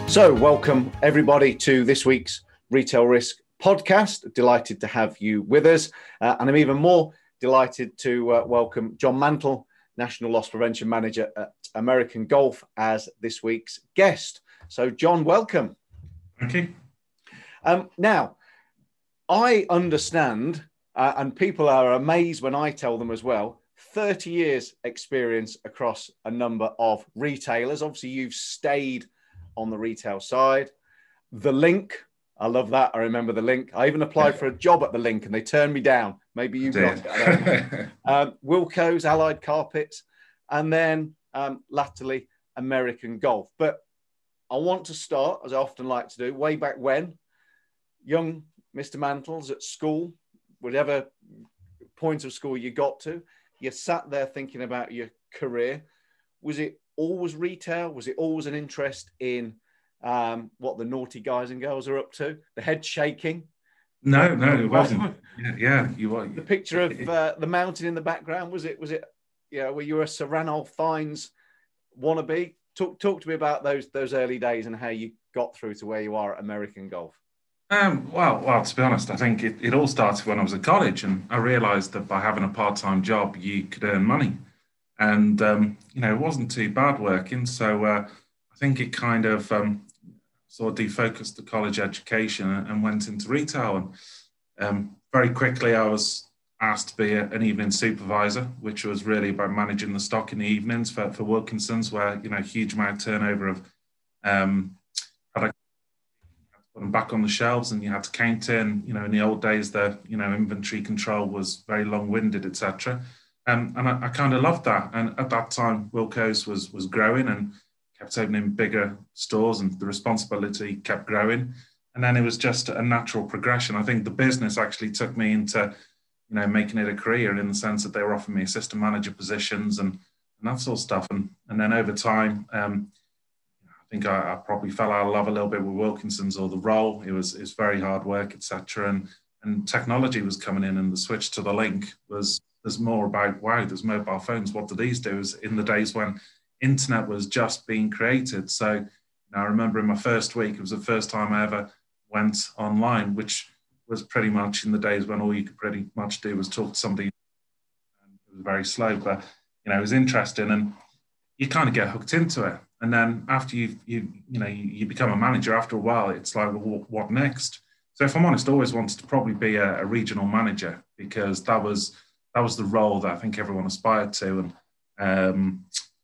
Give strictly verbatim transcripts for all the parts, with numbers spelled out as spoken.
So welcome everybody to this week's Retail Risk podcast. Delighted to have you with us. Uh, and I'm even more delighted to uh, welcome John Mantle, National Loss Prevention Manager at American Gulf, as this week's guest. So John, welcome. Thank you. Um, now, I understand, uh, and people are amazed when I tell them as well, thirty years experience across a number of retailers. Obviously, you've stayed on the retail side. The Link, I love that. I remember the Link. I even applied for a job at the Link and they turned me down. Maybe you got it. I don't know. um, Wilko's, Allied Carpets, and then um, latterly American Gulf. But I want to start, as I often like to do, way back when, young Mister Mantle's at school, whatever point of school you got to, you sat there thinking about your career. Was it always retail? Was it always an interest in um, what the naughty guys and girls are up to? The head shaking? No, no, it wasn't. Yeah, yeah you were. The picture of uh, the mountain in the background, was it, was it, yeah, were you a Sir Ranulph Fiennes wannabe? Talk, talk to me about those those early days and how you got through to where you are at American Gulf. Um, well, well, to be honest, I think it, it all started when I was at college, and I realised that by having a part-time job, you could earn money. And, um, you know, it wasn't too bad working. So uh, I think it kind of um, sort of defocused the college education and, and went into retail. And um, very quickly, I was asked to be a, an evening supervisor, which was really about managing the stock in the evenings for, for Wilkinson's, where, you know, huge amount of turnover of um, product, put them back on the shelves and you had to count in. You know, in the old days, the, you know, inventory control was very long-winded, et cetera. Um, and I, I kind of loved that. And at that time, Wilko's was was growing and kept opening bigger stores, and the responsibility kept growing. And then it was just a natural progression. I think the business actually took me into, you know, making it a career, in the sense that they were offering me assistant manager positions and, and that sort of stuff. And and then over time, um, I think I, I probably fell out of love a little bit with Wilkinson's, or the role. It was it was very hard work, et cetera. And and technology was coming in, and the switch to the Link was. There's more about, wow, there's mobile phones. What do these do? Is in the days when internet was just being created. So you know, I remember in my first week, it was the first time I ever went online, which was pretty much in the days when all you could pretty much do was talk to somebody. It was very slow, but you know, it was interesting, and you kind of get hooked into it. And then after you you you know you, you become a manager, after a while, it's like, well, what next? So if I'm honest, I always wanted to probably be a, a regional manager, because that was That was the role that I think everyone aspired to, and um,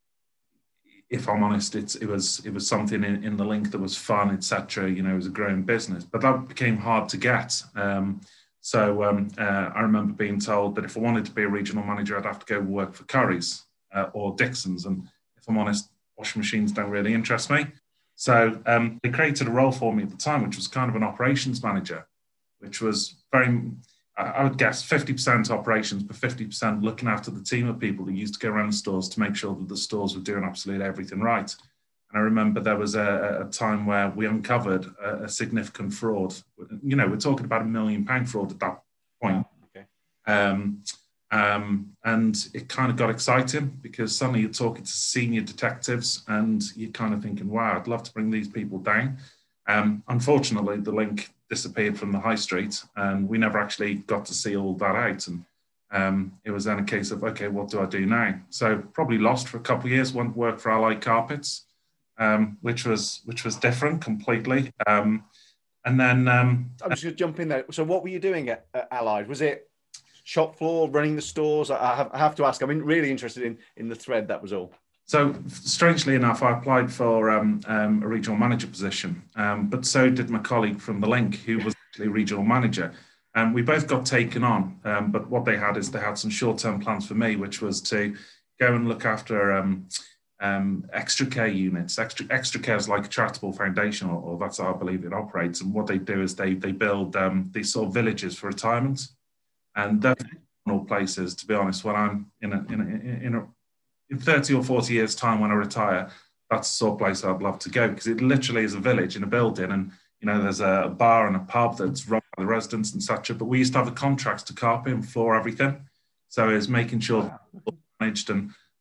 if I'm honest, it's, it was it was something in, in the Link that was fun, et cetera. You know, it was a growing business, but that became hard to get. Um, so um, uh, I remember being told that if I wanted to be a regional manager, I'd have to go work for Currys uh, or Dixons, and if I'm honest, washing machines don't really interest me. So um, they created a role for me at the time, which was kind of an operations manager, which was very. I would guess fifty percent operations, but fifty percent looking after the team of people who used to go around the stores to make sure that the stores were doing absolutely everything right. And I remember there was a, a time where we uncovered a, a significant fraud. You know, we're talking about a million pound fraud at that point. Okay. Um, um, and it kind of got exciting, because suddenly you're talking to senior detectives and you're kind of thinking, wow, I'd love to bring these people down. Um, unfortunately, the Link disappeared from the high street, and we never actually got to see all that out. And um, it was then a case of, okay, what do I do now? So probably lost for a couple of years. Went to work for Allied Carpets, um, which was which was different completely. Um, and then um, I'm just going to jump in there. So what were you doing at, at Allied? Was it shop floor, running the stores? I have, I have to ask. I'm really interested in in the thread. That was all. So strangely enough, I applied for um, um, a regional manager position, um, but so did my colleague from the Link, who was actually a regional manager. And um, we both got taken on, um, but what they had is they had some short-term plans for me, which was to go and look after um, um, extra care units. Extra, extra care is like a charitable foundation, or, or that's how I believe it operates. And what they do is they they build um, these sort of villages for retirement. And those are places, to be honest, when I'm in a, in a, in a in thirty or forty years' time, when I retire, that's the sort of place I'd love to go, because it literally is a village in a building, and you know there's a bar and a pub that's run by the residents and such. But we used to have the contracts to carpet and floor everything, so it's making sure that managed and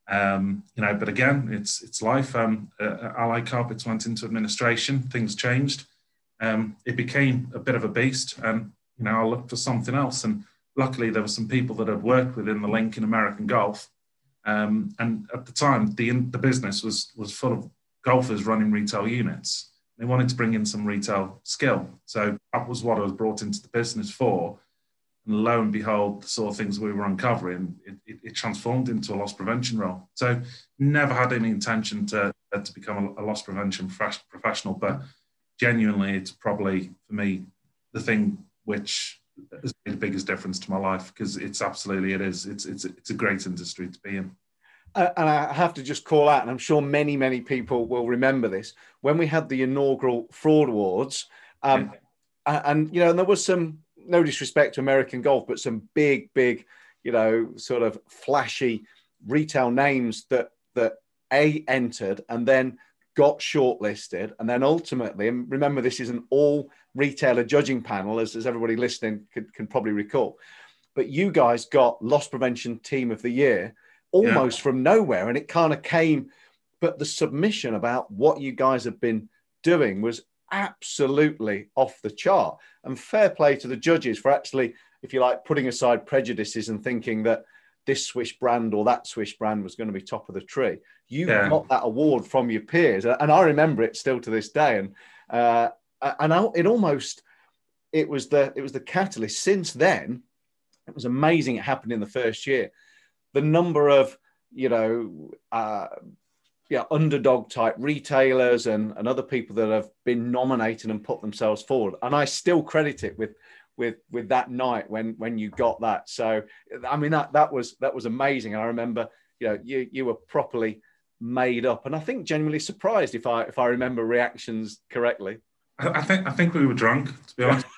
Um, you know, but again, it's it's life. Um, uh, Allied Carpets went into administration. Things changed. Um, it became a bit of a beast, and you know, I looked for something else. And luckily, there were some people that had worked within the link in American Golf. Um, and at the time, the the business was was full of golfers running retail units. They wanted to bring in some retail skill, so that was what I was brought into the business for. And lo and behold, the sort of things we were uncovering, it, it, it transformed into a loss prevention role. So never had any intention to, to become a, a loss prevention professional, but genuinely, it's probably, for me, the thing which has made the biggest difference to my life, because it's absolutely, it is. It's, it's, it's a great industry to be in. Uh, and I have to just call out, and I'm sure many, many people will remember this, when we had the inaugural Fraud Awards, um, yeah. and, you know, and there was some, no disrespect to American Golf, but some big, big, you know, sort of flashy retail names that that A, entered and then got shortlisted. And then ultimately, and remember, this is an all retailer judging panel, as, as everybody listening can, can probably recall. But you guys got Loss Prevention Team of the Year almost yeah. from nowhere. And it kind of came, but the submission about what you guys have been doing was absolutely off the chart. And fair play to the judges for actually, if you like, putting aside prejudices and thinking that this Swish brand or that Swish brand was going to be top of the tree. You yeah. got that award from your peers, and I remember it still to this day. And uh, and I, it almost it was the it was the catalyst. Since then, it was amazing. It happened in the first year. The number of you know. Uh, Yeah, underdog type retailers and, and other people that have been nominated and put themselves forward. And I still credit it with with with that night when when you got that. So I mean that that was that was amazing. And I remember, you know, you you were properly made up. And I think genuinely surprised, if I if I remember reactions correctly. I think I think we were drunk, to be honest.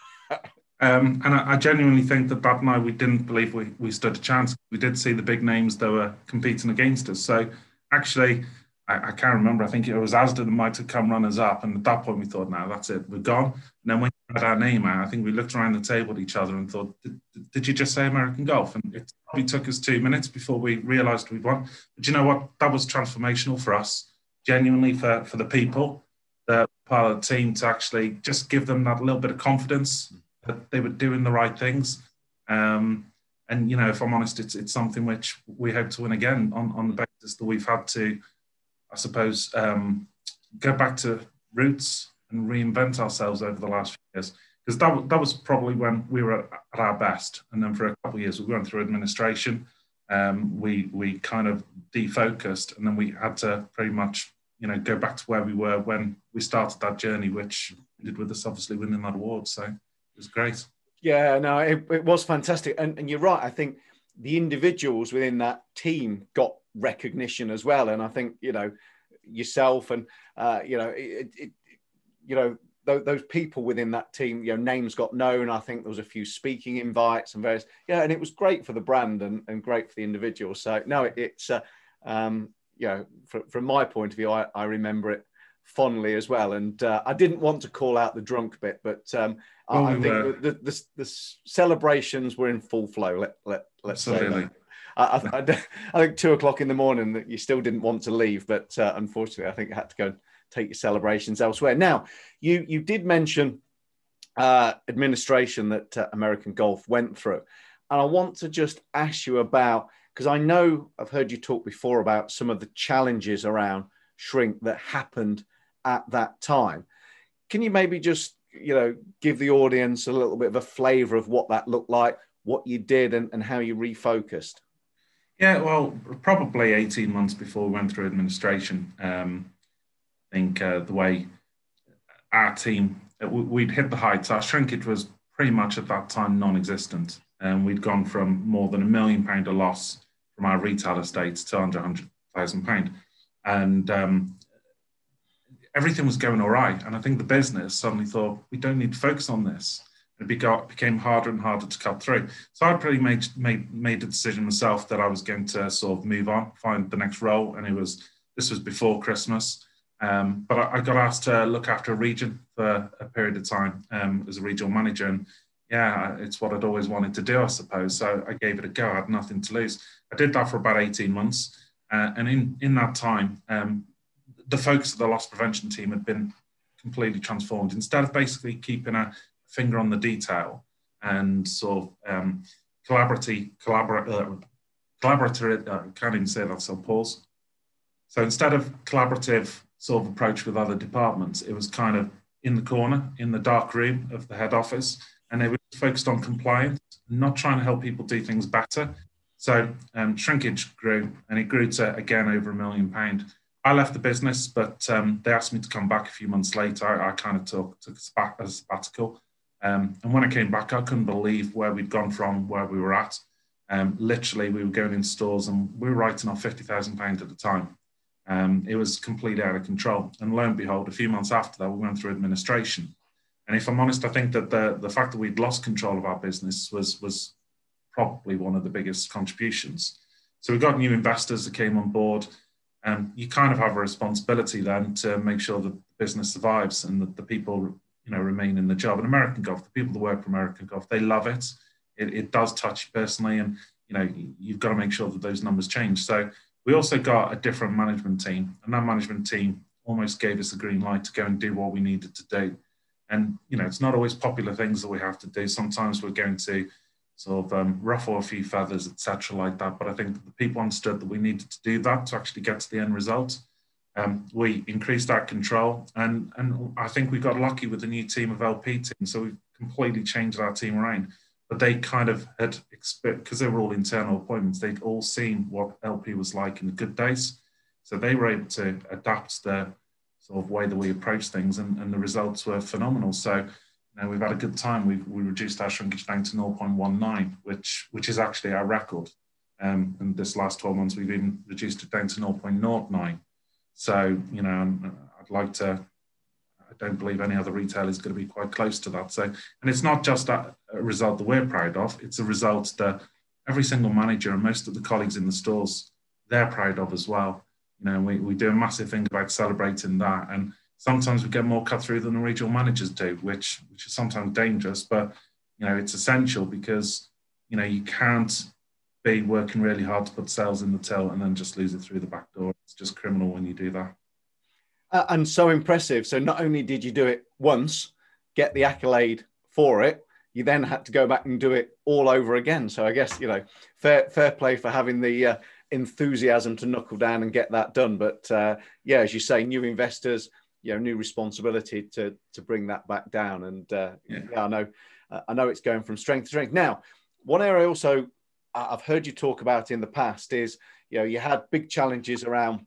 um, and I, I genuinely think that that night we didn't believe we, we stood a chance. We did see the big names that were competing against us. So actually, I, I can't remember. I think it was Asda that might have come runners up. And at that point, we thought, no, that's it. We're gone. And then when we had our name out, I think we looked around the table at each other and thought, did, did you just say American Golf? And it probably took us two minutes before we realised we'd won. But you know what? That was transformational for us, genuinely for, for the people, the part of the team, to actually just give them that little bit of confidence that they were doing the right things. Um, and, you know, if I'm honest, it's, it's something which we hope to win again on, on the basis that we've had to, I suppose, um, go back to roots and reinvent ourselves over the last few years. Because that, that was probably when we were at our best. And then for a couple of years, we went through administration. Um, we we kind of defocused, and then we had to pretty much, you know, go back to where we were when we started that journey, which ended with us obviously winning that award. So it was great. Yeah, no, it, it was fantastic. And, and you're right. I think the individuals within that team got recognition as well. And I think, you know, yourself and, uh, you know, it, it, you know, th- those people within that team, you know, names got known. I think there was a few speaking invites and various, yeah, and it was great for the brand and, and great for the individual. So no, it, it's, uh, um, you know, from, from my point of view, I, I remember it fondly as well. And uh, I didn't want to call out the drunk bit, but um, well, I, I think the, the, the, the celebrations were in full flow. Let, let, let's Absolutely. say that. I, I, I think two o'clock in the morning that you still didn't want to leave, but uh, unfortunately, I think you had to go and take your celebrations elsewhere. Now, you you did mention uh, administration that uh, American Golf went through, and I want to just ask you about, because I know I've heard you talk before about some of the challenges around shrink that happened at that time. Can you maybe just, you know, give the audience a little bit of a flavour of what that looked like, what you did, and, and how you refocused? Yeah, well, probably eighteen months before we went through administration, um, I think uh, the way our team, we'd hit the heights. Our shrinkage was pretty much at that time non-existent. And um, we'd gone from more than a million pound of loss from our retail estates to under one hundred thousand pounds. And um, everything was going all right. And I think the business suddenly thought, we don't need to focus on this. It became harder and harder to cut through. So I pretty made made made a decision myself that I was going to sort of move on, find the next role, and it was this was before Christmas. Um, but I, I got asked to look after a region for a period of time um, as a regional manager, and yeah, it's what I'd always wanted to do, I suppose. So I gave it a go. I had nothing to lose. I did that for about eighteen months. Uh, and in, in that time, um, the focus of the loss prevention team had been completely transformed. Instead of basically keeping a finger on the detail and sort of um, collaborative, collabor- uh, collaborative, uh, can't even say that, so pause. So instead of collaborative sort of approach with other departments, it was kind of in the corner, in the dark room of the head office, and they were focused on compliance, not trying to help people do things better. So um, shrinkage grew, and it grew to, again, over a million pound. I left the business, but um, they asked me to come back a few months later. I, I kind of took, took a sabbatical. Um, and when I came back, I couldn't believe where we'd gone from where we were at. Um, literally, we were going in stores and we were writing off fifty thousand pounds at a time. Um, it was completely out of control. And lo and behold, a few months after that, we went through administration. And if I'm honest, I think that the, the fact that we'd lost control of our business was, was probably one of the biggest contributions. So we got new investors that came on board. And you kind of have a responsibility then to make sure that the business survives and that the people, you know, remain in the job. And American Golf, the people that work for American Golf, they love it. It, it does touch you personally, and you know you've got to make sure that those numbers change. So we also got a different management team, and that management team almost gave us a green light to go and do what we needed to do. And you know, it's not always popular things that we have to do. Sometimes we're going to sort of um, ruffle a few feathers, et cetera, like that. But I think that the people understood that we needed to do that to actually get to the end result. Um, we increased our control, and and I think we got lucky with the new team of L P team. So we've completely changed our team around. But they kind of had, because they were all internal appointments, they'd all seen what L P was like in the good days. So they were able to adapt the sort of way that we approach things, and, and the results were phenomenal. So, you know, we've had a good time. We've we reduced our shrinkage down to zero point one nine, which which is actually our record. Um, and this last twelve months, we've even reduced it down to zero point zero nine. So, you know, I'd like to. I don't believe any other retailer is going to be quite close to that. So, and it's not just a, a result that we're proud of, it's a result that every single manager and most of the colleagues in the stores, they're proud of as well. You know, we, we do a massive thing about celebrating that. And sometimes we get more cut through than the regional managers do, which, which is sometimes dangerous, but, you know, it's essential because, you know, you can't be working really hard to put sales in the till and then just lose it through the back door. It's just criminal when you do that. Uh, and so impressive. So not only did you do it once, get the accolade for it, you then had to go back and do it all over again. So I guess, you know, fair fair play for having the uh, enthusiasm to knuckle down and get that done. But uh, yeah, as you say, new investors, you know, new responsibility to to bring that back down. And uh, yeah. yeah, I know, uh, I know it's going from strength to strength. Now, one area also I've heard you talk about in the past is, you know, you had big challenges around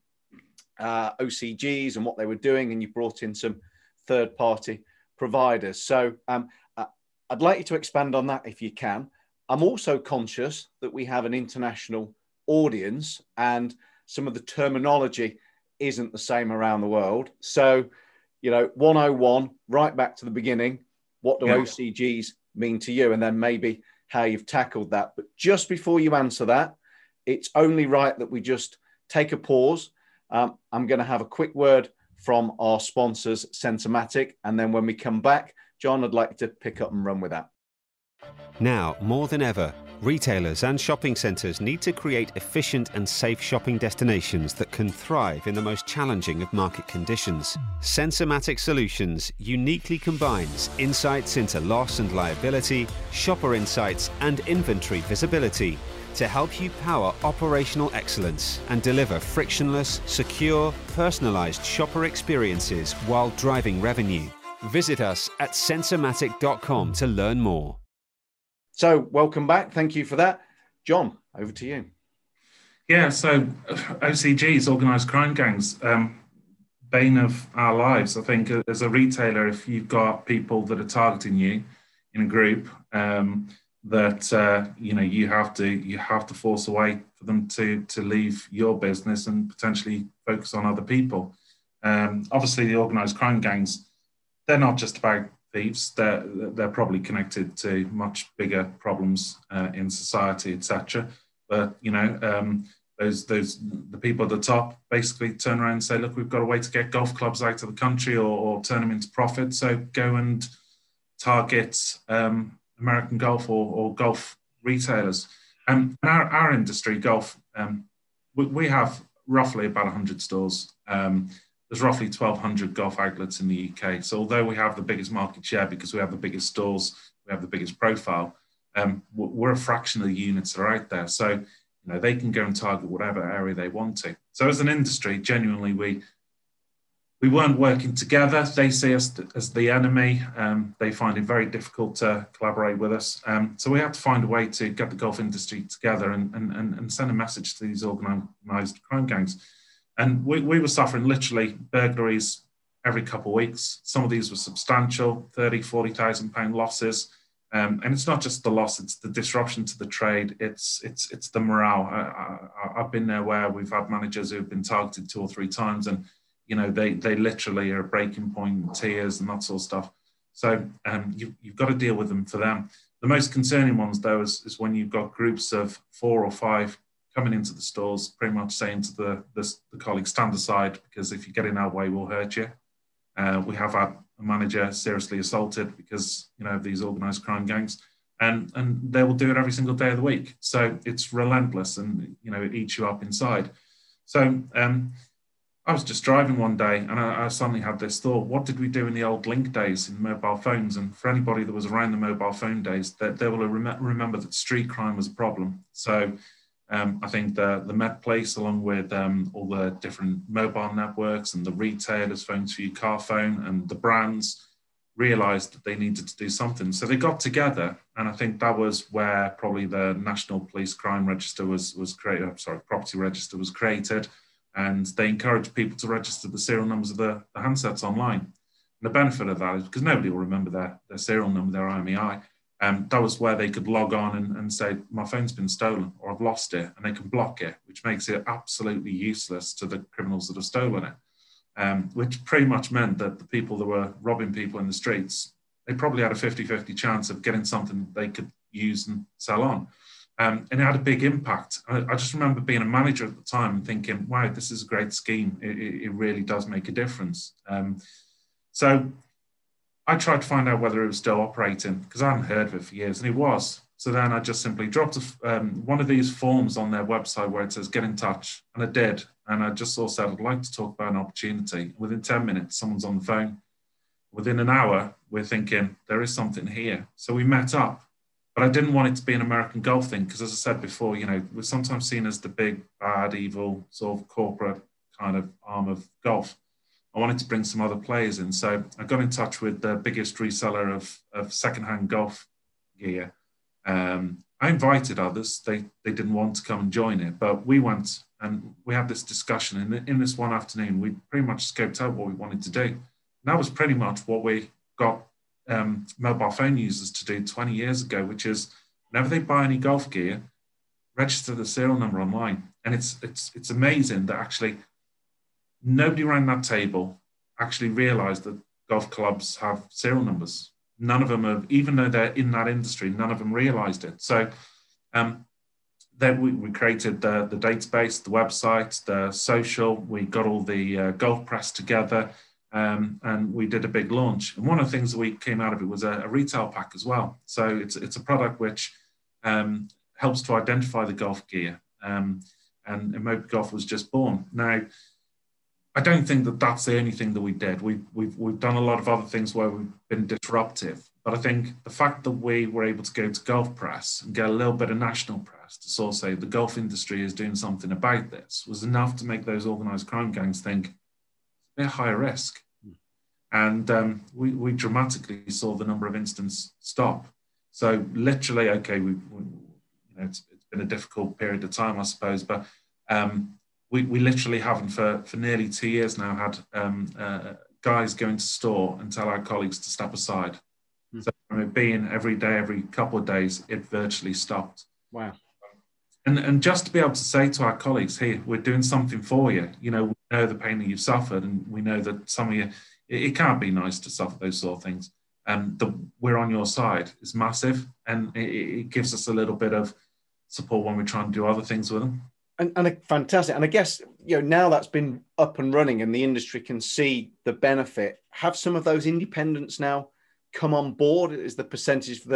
Uh, O C Gs and what they were doing, and you brought in some third-party providers. So um, uh, I'd like you to expand on that if you can. I'm also conscious that we have an international audience and some of the terminology isn't the same around the world. So, you know, one oh one, right back to the beginning, what do yeah. O C Gs mean to you? And then maybe how you've tackled that. But just before you answer that, it's only right that we just take a pause. Um, I'm going to have a quick word from our sponsors, Sensormatic, and then when we come back, John, I'd like to pick up and run with that. Now, more than ever, retailers and shopping centres need to create efficient and safe shopping destinations that can thrive in the most challenging of market conditions. Sensormatic Solutions uniquely combines insights into loss and liability, shopper insights, and inventory visibility to help you power operational excellence and deliver frictionless, secure, personalised shopper experiences while driving revenue. Visit us at sensormatic dot com to learn more. So, welcome back. Thank you for that. John, over to you. Yeah, so O C Gs, organised crime gangs, um, bane of our lives. I think as a retailer, if you've got people that are targeting you in a group, um, that uh, you know you have to you have to force a way for them to to leave your business and potentially focus on other people. Um, obviously, the organised crime gangs, they're not just about thieves. They're they're probably connected to much bigger problems uh, in society, et cetera. But you know, um, those those the people at the top basically turn around and say, "Look, we've got a way to get golf clubs out of the country or, or turn them into profit. So go and target." Um, American Golf or, or golf retailers. Um, in our, our industry, golf, um, we, we have roughly about one hundred stores. Um, there's roughly twelve hundred golf outlets in the U K. So although we have the biggest market share because we have the biggest stores, we have the biggest profile, um, we're a fraction of the units that are out there. So, you know, they can go and target whatever area they want to. So as an industry, genuinely, we we weren't working together. They see us as the enemy. Um, they find it very difficult to collaborate with us. Um, so we had to find a way to get the golf industry together and, and, and send a message to these organised crime gangs. And we, we were suffering literally burglaries every couple of weeks. Some of these were substantial, thirty, forty thousand pound losses. Um, and it's not just the loss, it's the disruption to the trade. It's it's it's the morale. I, I, I've been there where we've had managers who've been targeted two or three times, and you know they they literally are breaking point, tears and that sort of stuff. So um, you, you've got to deal with them for them. The most concerning ones, though, is, is when you've got groups of four or five coming into the stores, pretty much saying to the, the, the colleagues, stand aside, because if you get in our way, we'll hurt you. Uh, we have had a manager seriously assaulted because, you know, of these organised crime gangs, and, and they will do it every single day of the week. So it's relentless and, you know, it eats you up inside. So um, I was just driving one day and I, I suddenly had this thought, what did we do in the old link days in mobile phones? And for anybody that was around the mobile phone days, that they will rem- remember that street crime was a problem. So Um, I think the, the Met Police, along with um, all the different mobile networks and the retailers, Phones for You, Carphone, and the brands, realised that they needed to do something. So they got together, and I think that was where probably the National Police Crime Register was was created. I'm sorry, Property Register was created, and they encouraged people to register the serial numbers of the, the handsets online. And the benefit of that is because nobody will remember their, their serial number, their I M E I. Um, that was where they could log on and, and say, my phone's been stolen or I've lost it, and they can block it, which makes it absolutely useless to the criminals that have stolen it, um, which pretty much meant that the people that were robbing people in the streets, they probably had a fifty-fifty chance of getting something they could use and sell on. Um, and it had a big impact. I, I just remember being a manager at the time and thinking, wow, this is a great scheme. It, it, it really does make a difference. Um, so I tried to find out whether it was still operating because I hadn't heard of it for years, and it was. So then I just simply dropped a, um, one of these forms on their website where it says get in touch, and I did. And I just sort of said, I'd like to talk about an opportunity. Within ten minutes, someone's on the phone. Within an hour, we're thinking there is something here. So we met up, but I didn't want it to be an American golf thing because, as I said before, you know, we're sometimes seen as the big, bad, evil, sort of corporate kind of arm of golf. I wanted to bring some other players in. So I got in touch with the biggest reseller of, of secondhand golf gear. Um, I invited others. They they didn't want to come and join it, but we went and we had this discussion. And in this one afternoon, we pretty much scoped out what we wanted to do. And that was pretty much what we got um, mobile phone users to do twenty years ago, which is whenever they buy any golf gear, register the serial number online. And it's it's it's amazing that actually nobody around that table actually realised that golf clubs have serial numbers. None of them have, even though they're in that industry, none of them realised it. So um, then we, we created the, the database, the website, the social. We got all the uh, golf press together, um, and we did a big launch. And one of the things that we came out of it was a, a retail pack as well. So it's it's a product which um, helps to identify the golf gear. Um, and, and Moby Golf was just born. Now, I don't think that that's the only thing that we did. We've, we've, we've done a lot of other things where we've been disruptive. But I think the fact that we were able to go to Golf Press and get a little bit of national press to sort of say the golf industry is doing something about this was enough to make those organised crime gangs think they're higher risk. Mm. And um, we, we dramatically saw the number of incidents stop. So literally, okay, we, we you know, it's, it's been a difficult period of time, I suppose, but um, We, we literally haven't for, for nearly two years now had um, uh, guys go into store and tell our colleagues to step aside. Mm. So from it being every day, every couple of days, it virtually stopped. Wow. And, and just to be able to say to our colleagues, hey, we're doing something for you. You know, we know the pain that you've suffered, and we know that some of you, it, it can't be nice to suffer those sort of things. And the, we're on your side is massive, and it, it gives us a little bit of support when we're trying to do other things with them. And, and a fantastic. And I guess, you know, now that's been up and running and the industry can see the benefit, have some of those independents now come on board? Is the percentage for the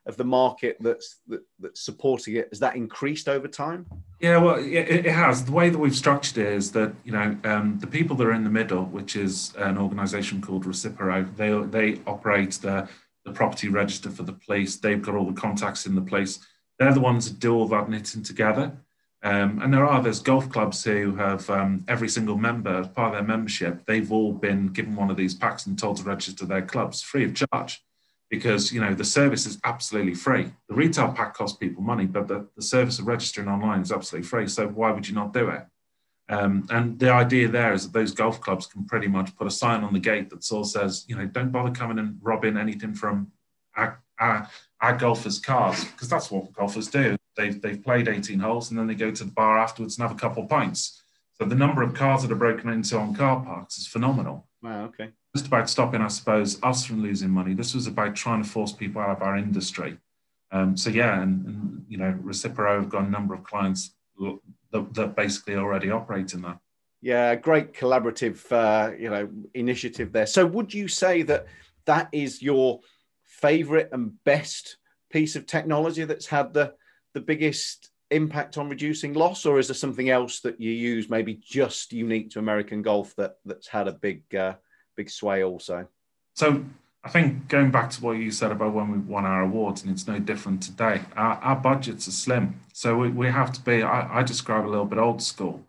of the market that's that, that's supporting it, has that increased over time? Yeah, well, it, it has. The way that we've structured it is that, you know, um, the people that are in the middle, which is an organisation called Recipero, they they operate the, the property register for the police. They've got all the contacts in the place. They're the ones that do all that knitting together. Um, and there are, there's golf clubs who have um, every single member, as part of their membership, they've all been given one of these packs and told to register their clubs free of charge. Because, you know, the service is absolutely free. The retail pack costs people money, but the, the service of registering online is absolutely free. So why would you not do it? Um, and the idea there is that those golf clubs can pretty much put a sign on the gate that sort of says, you know, don't bother coming and robbing anything from our, our, our golfers' cars, because that's what golfers do. They've, they've played eighteen holes and then they go to the bar afterwards and have a couple of pints. So the number of cars that are broken into on car parks is phenomenal. Wow, okay. Just about stopping, I suppose, us from losing money. This was about trying to force people out of our industry. Um, so yeah, and, and you know, Recipero have got a number of clients that, that basically already operate in that. Yeah, great collaborative, uh, you know, initiative there. So would you say that that is your favourite and best piece of technology that's had the the biggest impact on reducing loss, or is there something else that you use, maybe just unique to American Golf, that that's had a big uh, big sway also? So I think going back to what you said about when we won our awards, and it's no different today, our, our budgets are slim. So we, we have to be, I, I describe a little bit old school,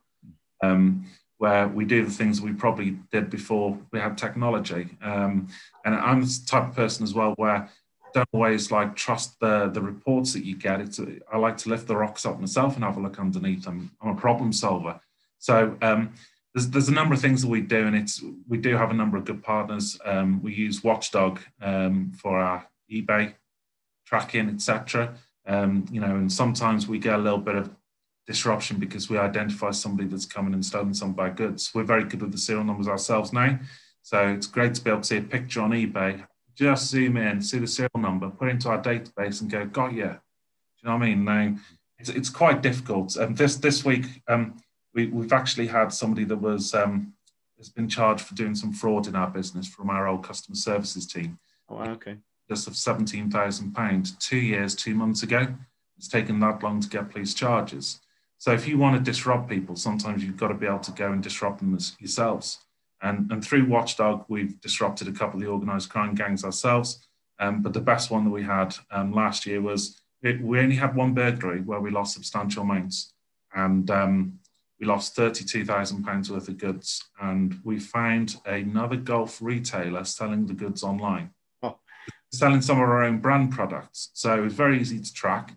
um, where we do the things we probably did before we had technology. Um, and I'm the type of person as well where I don't always like trust the, the reports that you get. It's a, I like to lift the rocks up myself and have a look underneath them. I'm a problem solver. So um, There's, there's a number of things that we do, and it's we do have a number of good partners. Um, we use Watchdog um, for our eBay tracking, et cetera. Um, you know, and sometimes we get a little bit of disruption because we identify somebody that's coming and stolen some of our goods. We're very good with the serial numbers ourselves now, so it's great to be able to see a picture on eBay, just zoom in, see the serial number, put it into our database, and go, got you. Do you know what I mean? Now, it's it's quite difficult. And um, this this week. Um, We, we've actually had somebody that was um, has been charged for doing some fraud in our business from our old customer services team. Oh, okay. Just of seventeen thousand pounds, two years, two months ago. It's taken that long to get police charges. So if you want to disrupt people, sometimes you've got to be able to go and disrupt them yourselves. And, and through Watchdog, we've disrupted a couple of the organised crime gangs ourselves. Um, but the best one that we had um, last year was, it, we only had one burglary where we lost substantial amounts. And um, we lost thirty-two thousand pounds worth of goods, and we found another golf retailer selling the goods online, oh. selling some of our own brand products. So it was very easy to track.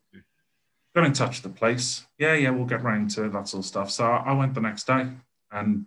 Got in touch with the place. Yeah, yeah, we'll get round to it, that sort of stuff. So I went the next day, and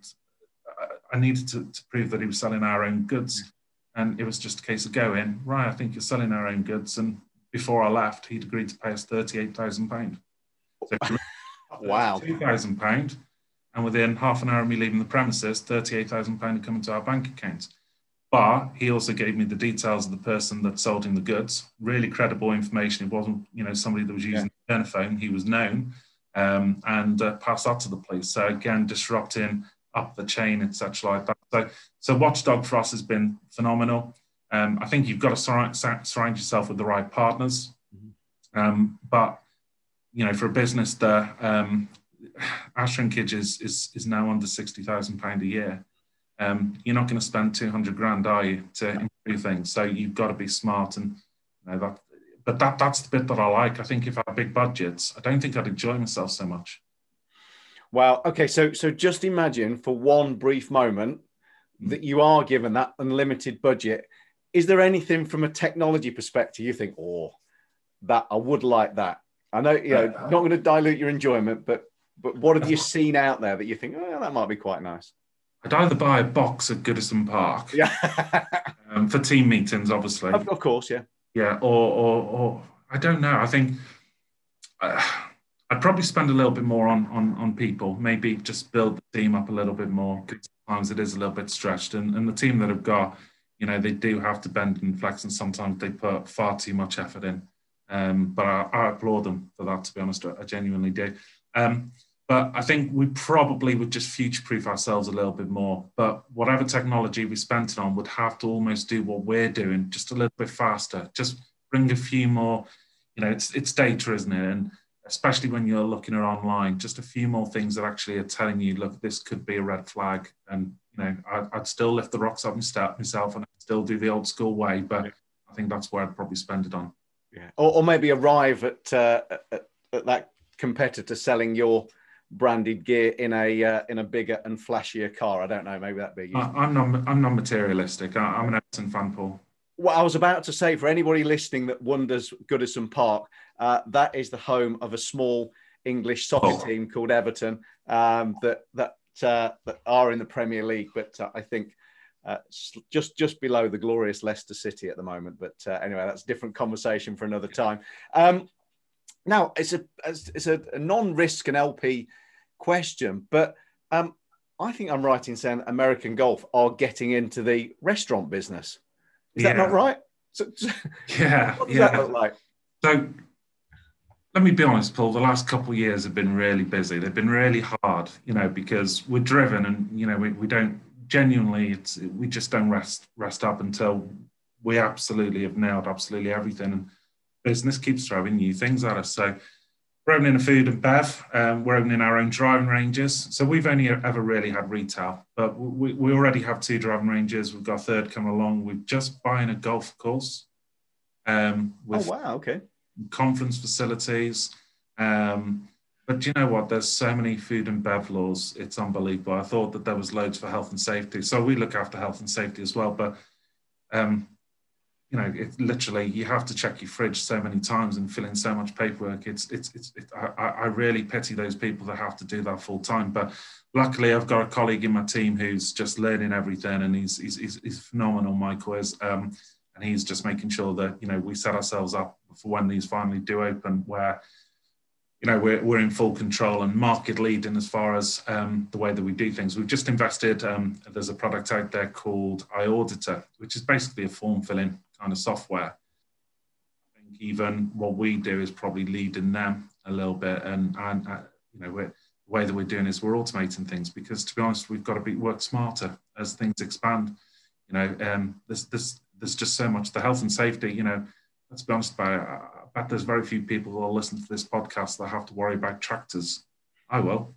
I needed to, to prove that he was selling our own goods. And it was just a case of going, right, I think you're selling our own goods. And before I left, he'd agreed to pay us thirty-eight thousand pounds. So wow. two thousand pounds. And within half an hour of me leaving the premises, thirty-eight thousand pounds had come into our bank account. But he also gave me the details of the person that sold him the goods. Really credible information. It wasn't, you know, somebody that was using yeah. a phone. He was known, um, and uh, passed that to the police. So again, disrupting up the chain, et cetera like that. So, so Watchdog for us has been phenomenal. Um, I think you've got to surround, surround yourself with the right partners. Mm-hmm. Um, but, you know, for a business that... Um, our shrinkage is is is now under sixty thousand pounds a year. Um, you're not going to spend two hundred grand, are you, to improve things? So you've got to be smart, and you know, that. But that that's the bit that I like. I think if I had big budgets, I don't think I'd enjoy myself so much. Wow. Okay. So so just imagine for one brief moment that you are given that unlimited budget. Is there anything from a technology perspective you think, oh, that I would like that? I know, you know, not going to dilute your enjoyment, but But what have you seen out there that you think, oh, that might be quite nice? I'd either buy a box at Goodison Park, yeah, um, for team meetings, obviously. Of, of course, yeah. Yeah, or, or, or I don't know. I think uh, I'd probably spend a little bit more on, on, on people, maybe just build the team up a little bit more, because sometimes it is a little bit stretched. And, and the team that I've got, you know, they do have to bend and flex, and sometimes they put far too much effort in. Um, but I, I applaud them for that, to be honest. I genuinely do. Um, but I think we probably would just future-proof ourselves a little bit more. But whatever technology we spent it on would have to almost do what we're doing, just a little bit faster. Just bring a few more you know, it's it's data, isn't it? And especially when you're looking at online, just a few more things that actually are telling you, look, this could be a red flag. And, you know, I, I'd still lift the rocks up myself and I'd still do the old school way, but yeah. I think that's where I'd probably spend it on. Yeah. Or, or maybe arrive at, uh, at, at that competitor selling your branded gear in a uh, in a bigger and flashier car. I don't know, maybe that'd be useful. I'm not, I'm not materialistic. I, I'm an Everton fan, Paul. Well, I was about to say, for anybody listening that wonders Goodison Park, uh, that is the home of a small English soccer oh. team called Everton um, that that uh, that are in the Premier League, but uh, I think uh, just just below the glorious Leicester City at the moment. But uh, anyway, that's a different conversation for another time. Um, now, it's a it's a, a non-risk and L P question, but um, I think I'm right in saying American Golf are getting into the restaurant business. Is yeah. that not right? So, yeah. What does yeah. that look like? So let me be honest, Paul, the last couple of years have been really busy. They've been really hard, you know, because we're driven and, you know, we, we don't genuinely, it's, we just don't rest, rest up until we absolutely have nailed absolutely everything. And business keeps throwing new things at us. So we're opening a food and bev. Um, we're opening our own driving ranges. So we've only ever really had retail, but we, we already have two driving ranges. We've got a third coming along. We're just buying a golf course. Um, with oh, wow. Okay. Conference facilities. Um, but you know what? There's so many food and bev laws. It's unbelievable. I thought that there was loads for health and safety. So we look after health and safety as well. But um, you know, it literally, you have to check your fridge so many times and fill in so much paperwork. It's, it's, it's, it, I, I really pity those people that have to do that full time. But luckily, I've got a colleague in my team who's just learning everything, and he's, he's, he's, he's phenomenal, Michael is. Um, and he's just making sure that, you know, we set ourselves up for when these finally do open, where, you know, we're, we're in full control and market leading as far as um, the way that we do things. We've just invested, um, there's a product out there called iAuditor, which is basically a form filling kind of software. I think even what we do is probably leading them a little bit. And, and uh, you know, we're, the way that we're doing is we're automating things, because to be honest, we've got to be work smarter as things expand. You know, um, there's, there's, there's just so much, the health and safety, you know, let's be honest about it. I bet there's very few people who will listen to this podcast that have to worry about tractors. I will.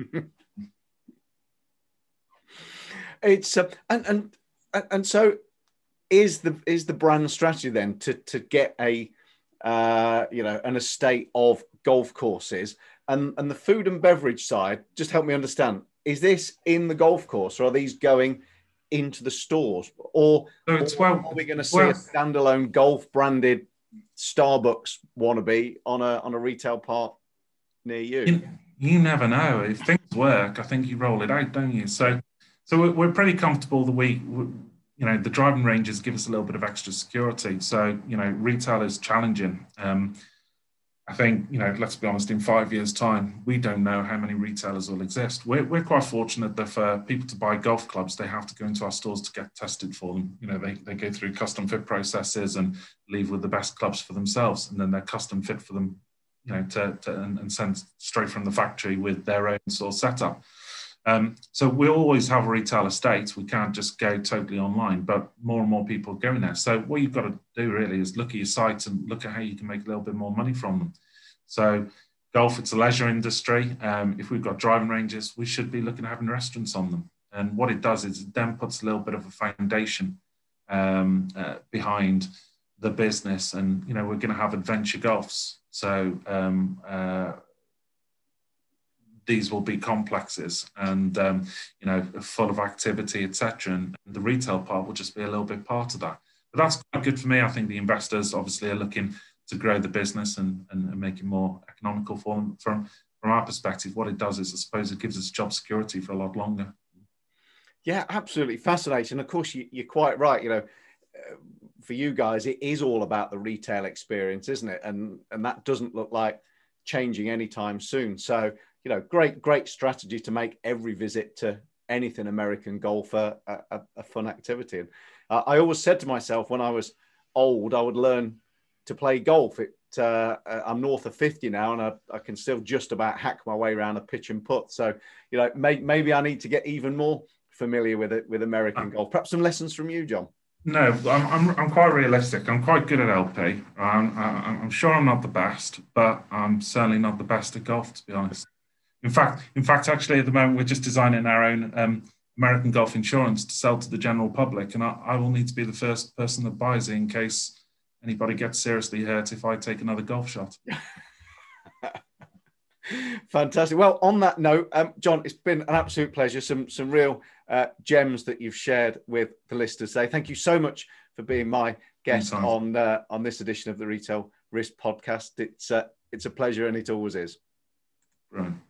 It's uh, and and and so is the is the brand strategy then to to get a uh, you know, an estate of golf courses, and and the food and beverage side. Just help me understand. Is this in the golf course, or are these going into the stores, or, so it's, or well, are we going to see well, a standalone golf branded Starbucks wannabe on a on a retail park near you? You, you never know. If things work, I think you roll it out, don't you? So, so we're, we're pretty comfortable that we, we, you know, the driving ranges give us a little bit of extra security. So, you know, retail is challenging. Um, I think, you know, let's be honest, in five years' time, we don't know how many retailers will exist. We're, we're quite fortunate that for people to buy golf clubs, they have to go into our stores to get tested for them. You know, they, they go through custom fit processes and leave with the best clubs for themselves. And then they're custom fit for them, you know, to, to and, and sent straight from the factory with their own sort of setup. Um, so we always have a retail estate. We can't just go totally online, but more and more people are going there. So what you've got to do really is look at your sites and look at how you can make a little bit more money from them. So golf, it's a leisure industry. Um, if we've got driving ranges, we should be looking at having restaurants on them. And what it does is it then puts a little bit of a foundation um, uh, behind the business. And, you know, we're going to have adventure golfs. So um, uh, these will be complexes and, um, you know, full of activity, et cetera. And the retail part will just be a little bit part of that. But that's quite good for me. I think the investors obviously are looking to grow the business and, and, and make it more economical for them. From, from our perspective, what it does is, I suppose, it gives us job security for a lot longer. Yeah, absolutely fascinating. Of course, you, you're quite right. You know, uh, for you guys, it is all about the retail experience, isn't it? And, and that doesn't look like changing anytime soon. So, you know, great, great strategy to make every visit to anything American golf a, a, a fun activity. And uh, I always said to myself when I was old, I would learn to play golf. It, uh, I'm north of fifty now, and I, I can still just about hack my way around a pitch and putt. So, you know, may, maybe I need to get even more familiar with it with American golf. Perhaps some lessons from you, John. No, I'm, I'm, I'm quite realistic. I'm quite good at L P. I'm, I- I'm sure I'm not the best, but I'm certainly not the best at golf, to be honest. In fact, in fact, actually, at the moment, we're just designing our own um, American golf insurance to sell to the general public, and I, I will need to be the first person that buys it in case anybody gets seriously hurt if I take another golf shot. Fantastic. Well, on that note, um, John, it's been an absolute pleasure. Some some real uh, gems that you've shared with the listeners today. Thank you so much for being my guest Anytime. on uh, on this edition of the Retail Risk Podcast. It's uh, it's a pleasure, and it always is. Right.